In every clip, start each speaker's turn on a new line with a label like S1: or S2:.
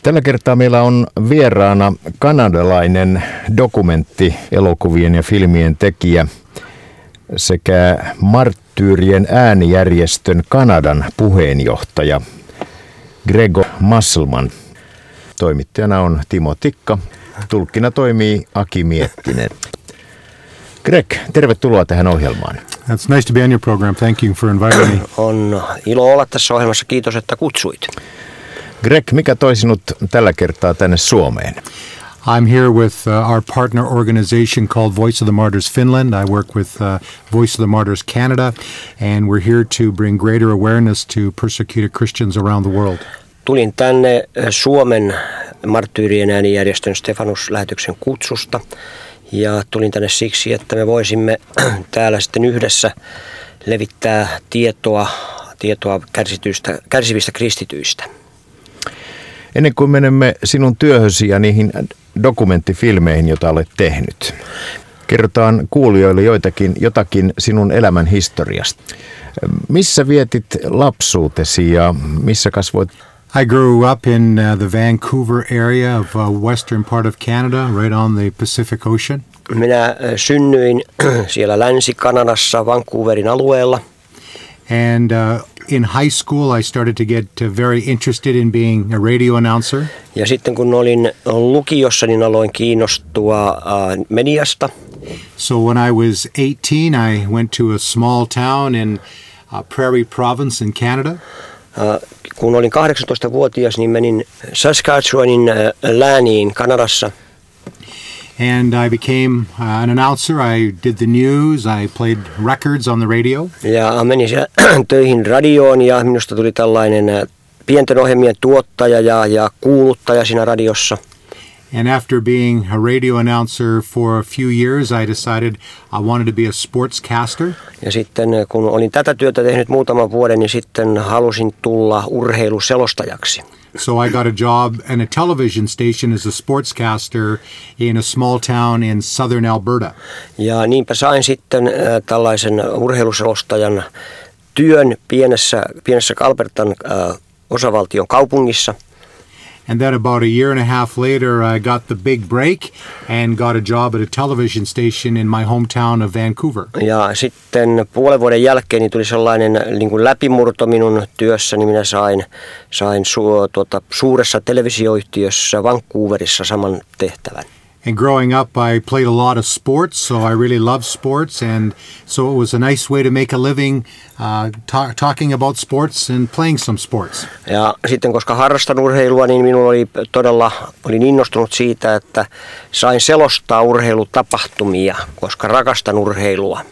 S1: Tällä kertaa meillä on vieraana kanadalainen dokumentti, elokuvien ja filmien tekijä sekä Marttyyrien äänijärjestön Kanadan puheenjohtaja Greg Musselman. Toimittajana on Timo Tikka. Tulkkina toimii Aki Miettinen. Greg, tervetuloa tähän ohjelmaan.
S2: It's nice to be on your program. Thank you for inviting me.
S3: On ilo olla tässä ohjelmassa. Kiitos, että kutsuit.
S1: Greg, mikä toi sinut tällä kertaa tänne Suomeen?
S2: I'm here with our partner organization called Voice of the Martyrs Finland. I work with Voice of the Martyrs Canada, and we're here to bring greater awareness to persecuted Christians around the world.
S3: Tulin tänne Suomen Marttyyrien äänijärjestön Stefanus-lähetyksen kutsusta. Ja tulin tänne siksi, että me voisimme täällä sitten yhdessä levittää tietoa kärsivistä kristityistä.
S1: Ennen kuin menemme sinun työhösi ja niihin dokumenttifilmeihin, joita olet tehnyt, kerrotaan kuulijoille jotakin sinun elämän historiasta. Missä vietit lapsuutesi ja missä kasvoit?
S2: I grew up in the Vancouver area of western part of Canada, right on the Pacific Ocean.
S3: Minä synnyin siellä Länsi-Kanadassa, Vancouverin alueella.
S2: And in high school I started to get very interested in being a radio announcer.
S3: Ja sitten kun olin lukiossa, niin aloin kiinnostua mediasta.
S2: So when I was 18, I went to a small town in Prairie Province in Canada.
S3: Kun olin 18-vuotias, niin menin Saskatchewanin lääniin Kanadassa.
S2: And I became an announcer. I did the news. I played records on the radio.
S3: Ja menin siellä töihin radioon ja minusta tuli tällainen pienten ohjelmien tuottaja ja kuuluttaja siinä radiossa.
S2: And after being a radio announcer for a few years, I decided I wanted to be a sportscaster. Ja
S3: sitten kun olin tätä työtä tehnyt muutaman vuoden, niin sitten halusin tulla urheiluselostajaksi.
S2: So I got a job in a television station as a sportscaster in a small town in southern Alberta.
S3: Ja niinpä sain sitten tällaisen urheiluselostajan työn pienessä Albertan osavaltion kaupungissa.
S2: And then about a year and a half later, I got the big break and got a job at a television station in my hometown of Vancouver.
S3: Ja sitten puolen vuoden jälkeen niin tuli sellainen niin kuin läpimurto minun työssäni. Minä sain suuressa televisioyhtiössä Vancouverissa saman tehtävän.
S2: And growing up, I played a lot of sports, so I really loved sports, and so it was a nice way to make a living talking about sports and playing some sports.
S3: Ja sitten koska harrastan urheilua, niin minulla olin innostunut siitä, että sain selostaa urheilutapahtumia, koska rakastan urheilua.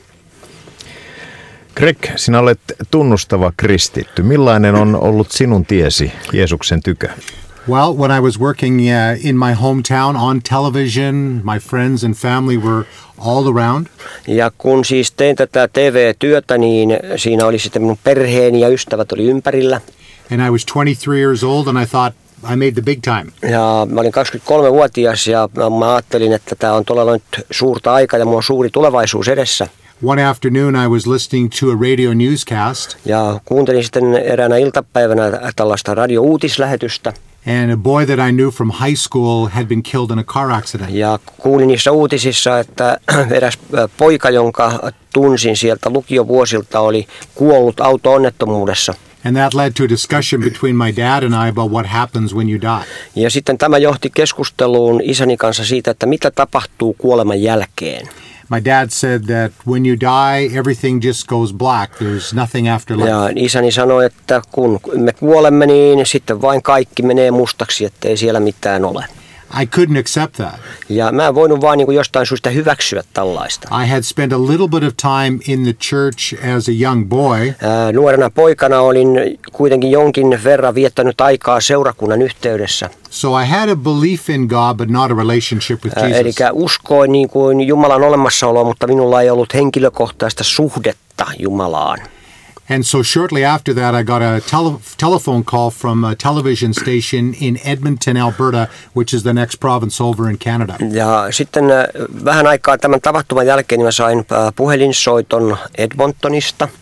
S1: Greg, sinä olet tunnustava kristitty. Millainen on ollut sinun tiesi Jeesuksen tykö?
S2: Well, when I was working in my hometown on television, my friends and family were all around.
S3: Ja kun siis tein tätä TV-työtä, niin siinä oli sitten minun perheeni ja ystävät oli ympärillä.
S2: And I was 23 years old and I thought I made the big time.
S3: Ja mä olin 23-vuotias ja mä ajattelin, että tämä on todella nyt suurta aikaa ja mulla on suuri tulevaisuus edessä.
S2: One afternoon I was listening to a radio newscast.
S3: Ja kuuntelin sitten eräänä iltapäivänä tällaista radio-uutislähetystä.
S2: And a boy that I knew from high school had been killed in a car accident.
S3: Ja kuulin niissä uutisissa, että eräs poika, jonka tunsin sieltä lukiovuosilta, oli kuollut auto-onnettomuudessa.
S2: And that led to a discussion between my dad and I about what happens when you die.
S3: Ja sitten tämä johti keskusteluun isäni kanssa siitä, että mitä tapahtuu kuoleman jälkeen.
S2: My dad said that when you die, everything just goes black. There's nothing after life.
S3: Ja isäni sanoi, että kun me kuolemme, niin sitten vain kaikki menee mustaksi, ettei siellä mitään ole.
S2: I couldn't accept that.
S3: Ja mä en voinut vaan niin jostain syystä hyväksyä tällaista.
S2: I had spent a little bit of time in the church as a young boy.
S3: Nuorena poikana olin kuitenkin jonkin verran viettänyt aikaa seurakunnan yhteydessä.
S2: So I had a belief in God, but not a relationship with Jesus.
S3: Eli uskoin niin kuin Jumalan olemassaoloa, mutta minulla ei ollut henkilökohtaista suhdetta Jumalaan.
S2: And so shortly after that, I got a telephone call from a television station in Edmonton, Alberta, which is the next province over in Canada.
S3: Ja sitten vähän aikaa tämän tapahtuman jälkeen niin mä sain puhelinsoiton Edmontonista.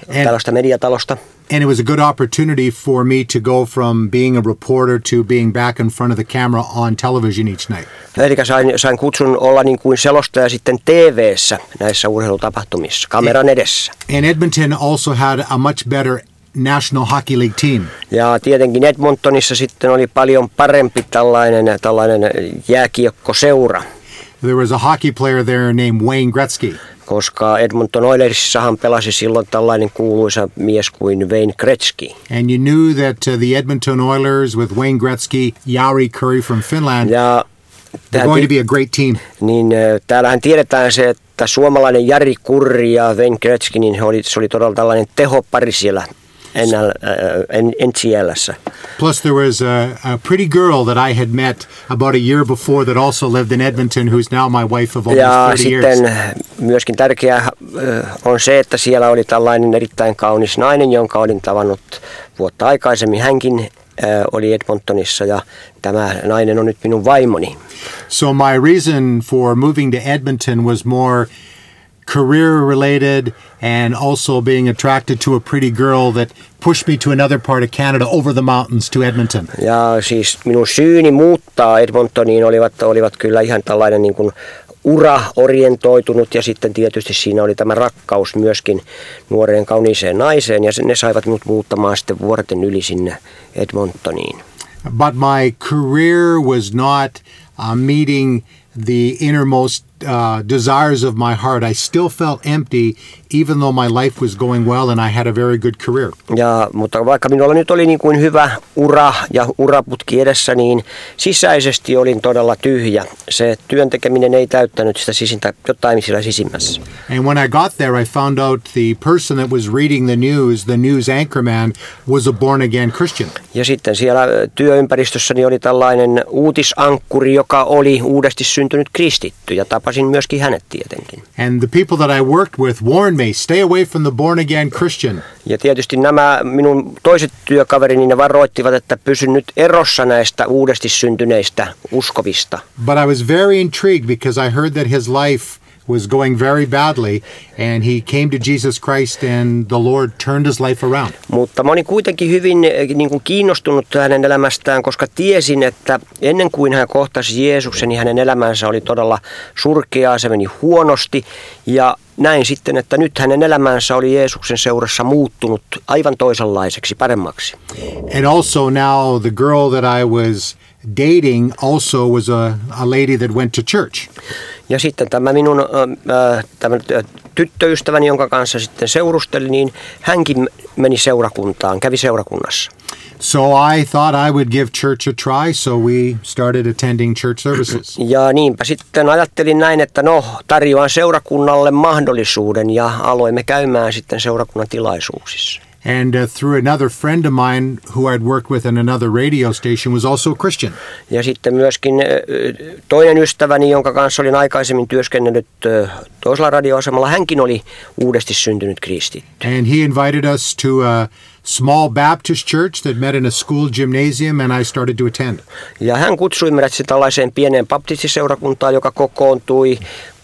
S3: tällaista mediatalosta.
S2: And it was a good opportunity for me to go from being a reporter to being back in front of the camera on television each night.
S3: Eli sain kutsun olla niin kuin selostaja sitten TV:ssä näissä urheilutapahtumissa, kameran edessä.
S2: And Edmonton also had a much better National Hockey League team.
S3: Ja tietenkin Edmontonissa sitten oli paljon parempi tällainen jääkiekkoseura.
S2: There was a hockey player there named Wayne Gretzky.
S3: Koska Edmonton Oilersissahan pelasi silloin tällainen kuuluisa mies kuin Wayne Gretzky.
S2: And you knew that the Edmonton Oilers with Wayne Gretzky, Jari Kurri from Finland, they're going to be a great team.
S3: Niin täällähän tiedetään se, että suomalainen Jari Kurri ja Wayne Gretzky, niin se oli todella tällainen tehopari siellä NCL:ssä.
S2: Plus there was a pretty girl that I had met about a year before that also lived in Edmonton, who's now my wife of almost 30 years.
S3: Ja sitten myöskin tärkeää on se, että siellä oli tällainen erittäin kaunis nainen, jonka olin tavannut vuotta aikaisemmin. Hänkin oli Edmontonissa ja tämä nainen on nyt minun vaimoni.
S2: So my reason for moving to Edmonton was more career related and also being attracted to a pretty girl that pushed me to another part of Canada over the mountains to Edmonton.
S3: Ja siis minun syyni muuttaa Edmontoniin olivat kyllä ihan tällainen niin kuin ura-orientoitunut ja sitten tietysti siinä oli tämä rakkaus myöskin nuoreen kauniiseen naiseen ja ne saivat minut muuttamaan sitten vuorten yli sinne Edmontoniin.
S2: But my career was not meeting the innermost desires of my heart. I still felt empty even though my life was going well and I had a very good career.
S3: Mutta vaikka minulla nyt oli niin kuin hyvä ura ja uraputki edessä, niin sisäisesti olin todella tyhjä. Se työn tekeminen ei täyttänyt sitä sisintä, jotain siellä sisimmässä.
S2: And when I got there, I found out the person that was reading the news anchorman, was a born again Christian.
S3: Ja sitten siellä työympäristössäni oli tällainen uutisankkuri, joka oli uudesti syntynyt kristitty ja tapasin myöskin hänet tietenkin.
S2: And the people that I worked with warned me, stay away from the born again Christian.
S3: Ja tietysti nämä minun toiset työkaverini ne varoittivat, että pysyn nyt erossa näistä uudesti syntyneistä uskovista.
S2: But I was very intrigued because I heard that his life was going very badly and he came to Jesus Christ and the Lord turned his life around.
S3: Mutta mä olin kuitenkin hyvin niin kuin kiinnostunut hänen elämästään, koska tiesin, että ennen kuin hän kohtasi Jeesuksen, niin hänen elämänsä oli todella surkeaa, se meni huonosti ja näin sitten, että nyt hänen elämänsä oli Jeesuksen seurassa muuttunut aivan toisenlaiseksi, paremmaksi.
S2: And also now the girl that I was dating also was a lady that went to church.
S3: Ja sitten tämä minun tyttöystäväni, jonka kanssa sitten seurustelin, niin hänkin meni seurakuntaan, kävi seurakunnassa.
S2: So I thought I would give church a try, so we started attending church services.
S3: Ja niinpä sitten ajattelin näin, että tarjoan seurakunnalle mahdollisuuden ja aloimme käymään sitten seurakunnan tilaisuuksissa.
S2: And through another friend of mine who I'd worked with in another radio station was also a Christian.
S3: Ja sitten myöskin toinen ystäväni, jonka kanssa olin aikaisemmin työskennellyt toisella radioasemalla, hänkin oli uudesti syntynyt kristitty.
S2: And he invited us to a small Baptist church that met in a school gymnasium and I started to attend. Ja
S3: hän kutsui meidät tällaiseen pieneen baptistiseurakuntaan, joka kokoontui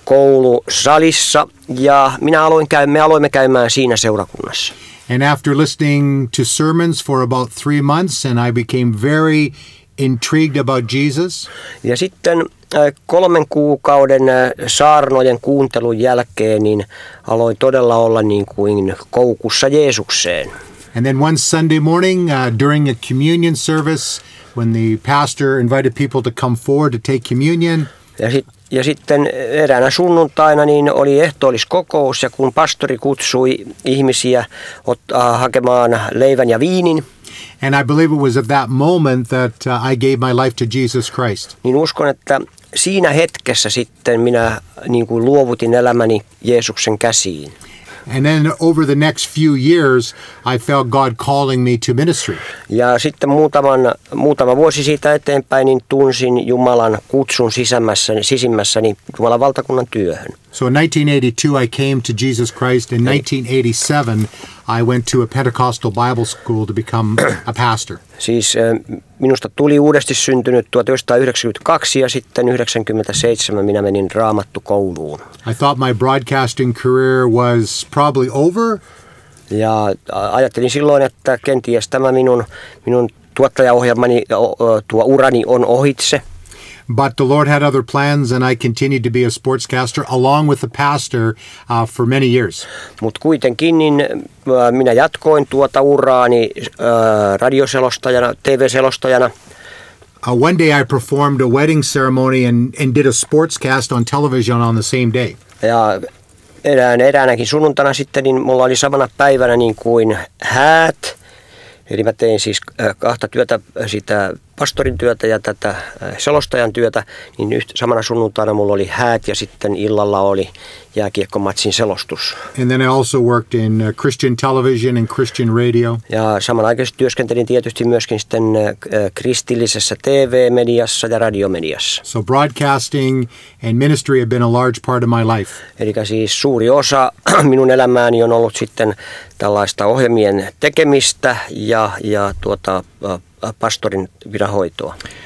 S3: koulusalissa ja me aloimme käymään siinä seurakunnassa.
S2: And after listening to sermons for about 3 months, and I became very intrigued about Jesus.
S3: Ja sitten 3 kuukauden saarnojen kuuntelun jälkeen niin aloin todella olla niin kuin koukussa Jeesukseen.
S2: And then one Sunday morning during a communion service, when the pastor invited people to come forward to take communion.
S3: Ja sitten eräänä sunnuntaina niin oli ehtoolliskokous ja kun pastori kutsui ihmisiä hakemaan leivän ja viinin.
S2: And I believe it was at that moment that I gave my life to Jesus Christ.
S3: Niin uskon, että siinä hetkessä sitten minä niin kuin luovutin elämäni Jeesuksen käsiin.
S2: And then over the next few years, I felt God calling me to ministry. Ja sitten
S3: muutama vuosi siitä eteenpäin niin tunsin Jumalan kutsun sisimmässäni Jumalan valtakunnan työhön.
S2: So in 1982 I came to Jesus Christ. In 1987 I went to a Pentecostal Bible school to become a pastor.
S3: Siis minusta tuli uudesti syntynyt 1992 ja sitten 1997 minä menin raamattukouluun.
S2: I thought my broadcasting career was probably over.
S3: Ja ajattelin silloin, että kenties tämä minun tuottajaohjelmani, tuo urani on ohitse.
S2: But the Lord had other plans, and I continued to be a sportscaster along with the pastor for many years.
S3: Mutta kuitenkin niin minä jatkoin tuota uraani radioselostajana, TV-selostajana.
S2: One day I performed a wedding ceremony and did a sportscast on television on the same day.
S3: Ja eräänäkin sunnuntana sitten, niin mulla oli samana päivänä niin kuin häät. Eli mä tein siis kahta työtä, sitä pastorin työtä ja tätä selostajan työtä, niin samana sunnuntaina mulla oli häät ja sitten illalla oli jääkiekkomatsin selostus.
S2: And then I also worked in Christian television and Christian radio.
S3: Ja samanaikaisesti työskentelin tietysti myöskin sitten kristillisessä TV-mediassa ja radiomediassa.
S2: So broadcasting and ministry have been a large part of my life.
S3: Eli siis suuri osa minun elämääni on ollut sitten tällaista ohjelmien tekemistä ja pastorin viranhoitoa.